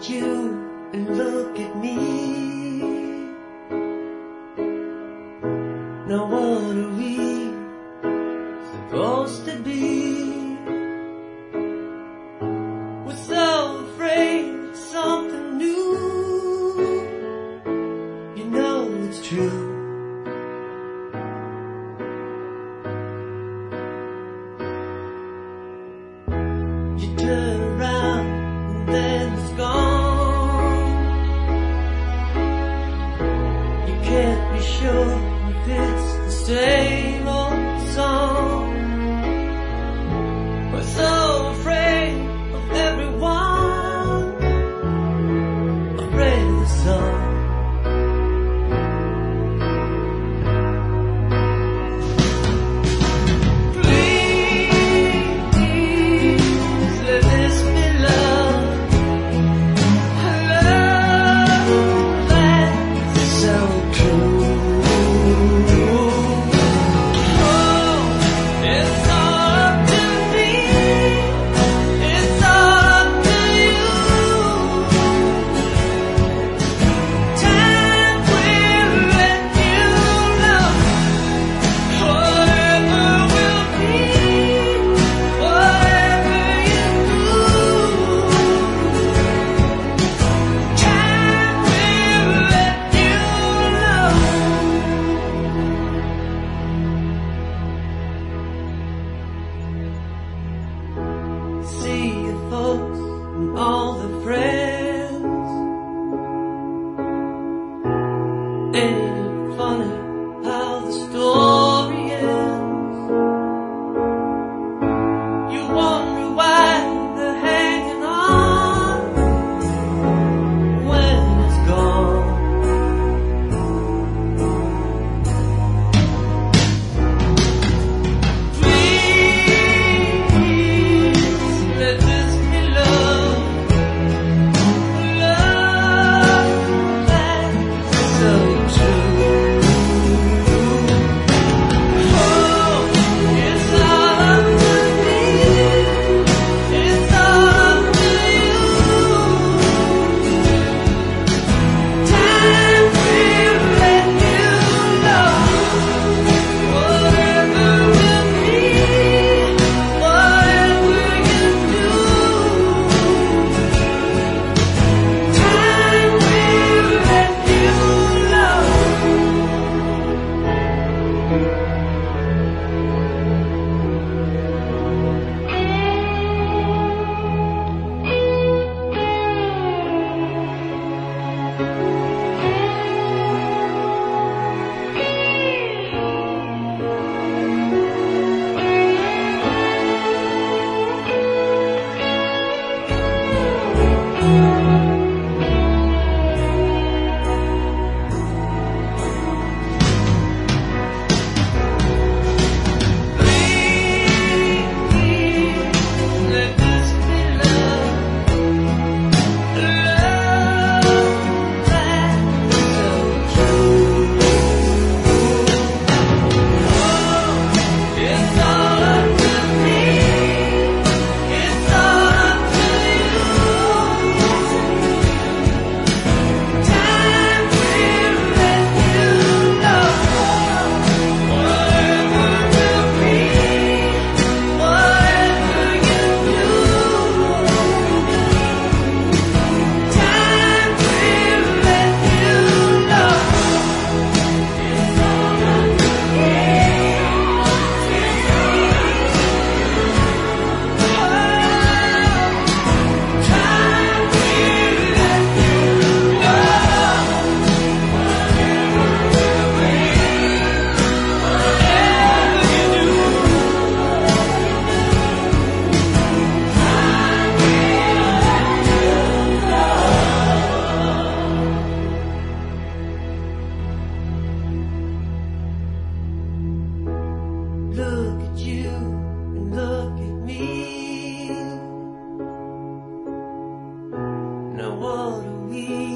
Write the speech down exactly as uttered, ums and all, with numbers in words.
at you and look at me. Now what are we supposed to be? We're so afraid of something new. You know it's true. You turn around and then it's gone. You can't be sure if it's the same old song. We're so afraid of everyone, afraid of the sun. See your folks and all the friends. Ain't it funny how the story ends? You wonder why they're hanging on when it's gone. Look at you and look at me. Now what are we